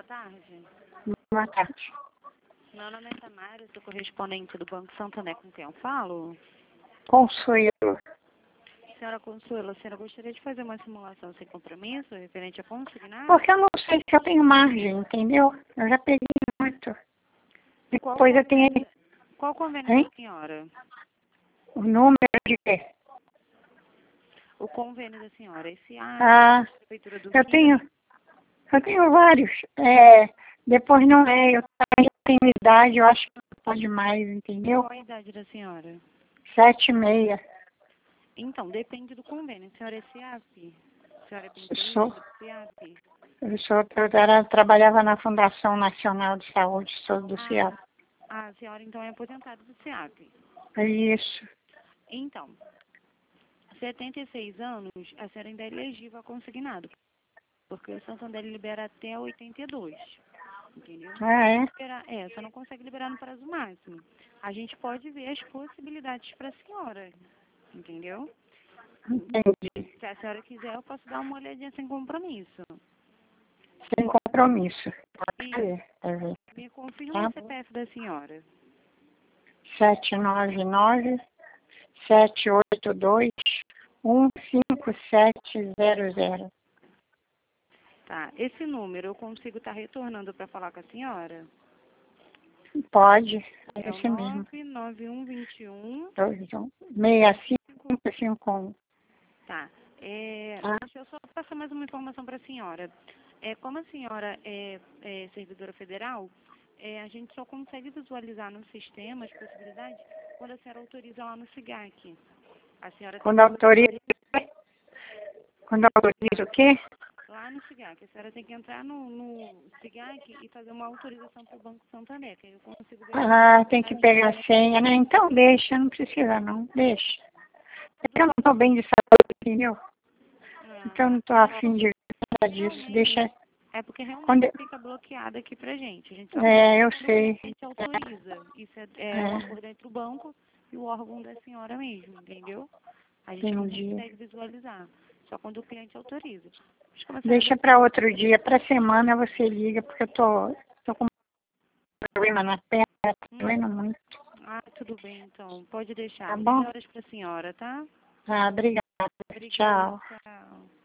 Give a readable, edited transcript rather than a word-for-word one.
Boa tarde. Boa tarde. Meu nome é Tamara, sou correspondente do Banco Santander, com quem eu falo. Consuelo. Senhora Consuelo, a senhora gostaria de fazer uma simulação sem compromisso, referente a consignado? Porque eu não sei se eu tenho margem, entendeu? Eu já peguei muito. Depois eu tenho Qual convênio hein? da senhora? O número de quê? O convênio da senhora, esse Prefeitura do eu Rio. tenho vários. Depois não eu também tenho idade, eu acho que não pode mais, entendeu? Qual a idade da senhora? 7,6. Então, depende do convênio. A senhora é CIAP? A senhora é pensionista Sou. do CIAP? Trabalhava na Fundação Nacional de Saúde, sou do CIAP. A senhora então é aposentada do CIAP. É isso. Então, 76 anos, a senhora ainda é elegível a consignado, porque o Santander libera até 82, entendeu? Você não consegue liberar no prazo máximo. A gente pode ver as possibilidades para a senhora, entendeu? Entendi. Se a senhora quiser, eu posso dar uma olhadinha sem compromisso. Sem compromisso. Pode Isso. ver, tá vendo? Me confirma o CPF da senhora. 799-782-15700. Tá. Esse número eu consigo estar retornando para falar com a senhora? Pode, é É o esse mesmo. 99121. 6551. Tá. Tá? Deixa eu só passar mais uma informação para a senhora. Como a senhora é servidora federal, a gente só consegue visualizar no sistema as possibilidades quando a senhora autoriza lá no SIGAC. A senhora tem Quando autoriza o quê? lá no SIGAC. A senhora tem que entrar no SIGAC e fazer uma autorização para o Banco Santander, que aí eu consigo ver. Tem que pegar a senha, né? Então deixa, não precisa não, deixa. Porque eu não estou bem de saúde, entendeu? Então eu não estou afim de nada disso. Deixa. É porque realmente fica bloqueado aqui pra gente. A gente só Eu sei. a gente autoriza. Isso é um acordo entre o banco e o órgão da senhora mesmo, entendeu? A gente não consegue visualizar. Só quando o cliente autoriza. Deixa para outro dia, para semana você liga, porque eu tô com problema na perna, tá doendo muito. Tudo bem então. Pode deixar. Tá bom? Melhoras pra senhora, tá? Obrigada. Obrigada, Tchau. tchau.